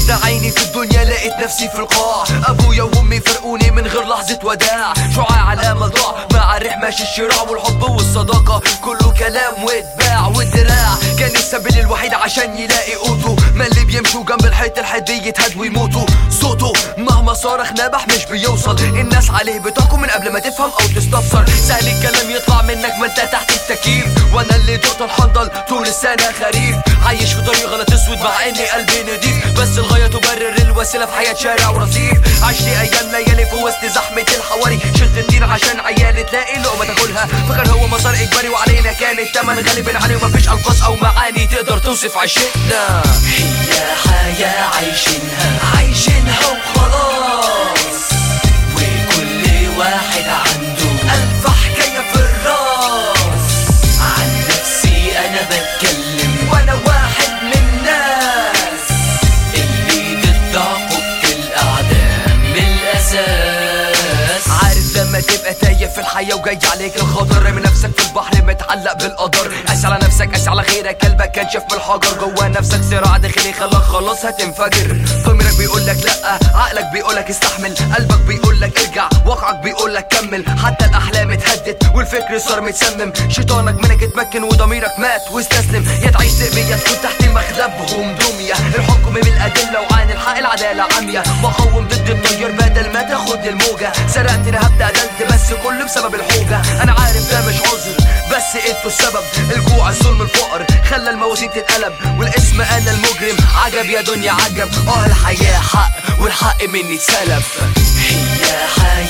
ده عيني في الدنيا لقيت نفسي في القاع، ابويا وامي فرقوني من غير لحظة وداع، شعاع الامل ضاع مع الريح ماشي الشراع، والحب والصداقة كله كلام واتباع، والدراع كان السبيل الوحيد عشان يلاقي قوته، ما اللي بيمشوا جنب الحيط بيتهد ويموتوا، صوته مهما صارخ نبح مش بيوصل، الناس عليه بتحكم من قبل ما تفهم او تستفسر، سهل الكلام يطلع منك ما انت تحت التكييف، وانا اللي دقت الحنظل طول السنة خريف، عايش في طريق غلط اسود مع اني قلبي نضيف، بس الغاية تبرر الوسيلة في حياة شارع ورصيف، عشت ايام ليالي في وسط زحمة الحواري، شلت الدين عشان عيالي تلاقي لقمة تاكلها، فكان هو مسار اجباري وعلينا كان التمن غالبا عليه، ومفيش الفاظ او معاني تقدر توصف عيشتنا، هي حياة عايشينها وخلاص، وكل واحد عنده ألف حكاية في الراس، عن نفسي أنا بتكلم وأنا واحد من الناس اللي ضد عقوبة الأعدام من الأساس، عارف لما تبقى تايه في الحياة وجاي عليك الخطر، رامي نفسك في البحر متعلق بالقدر، قاسي على نفسك قاسي على غيرك، قلبك كان شاف بالحجر، جوا نفسك صراع داخلي خلاك خلاص هتنفجر، ضميرك بيقولك لأ، عقلك بيقولك استحمل، قلبك بيقولك ارجع، واقعك بيقولك كمل، حتى الأحلام اتهدت والفكر صار متسمم، شيطانك منك اتمكن وضميرك مات واستسلم، يا تعيش تقبل يا تكون تحت مخلبهم دمية، الحكم بالأدلة وعن الحق العدالة عمية، بقوم ضد التيار بدل ما تاخد الموجة، سرقت نهبت قتلت بس كله بسبب الحوجة، أنا عارف ده مش عذر بس انتوا السبب، الجوع الظلم الفقر خلى الموازين تتقلب، والاسم انا المجرم، عجب يا دنيا عجب، الحياة حق والحق مني اتسلب، هي حياة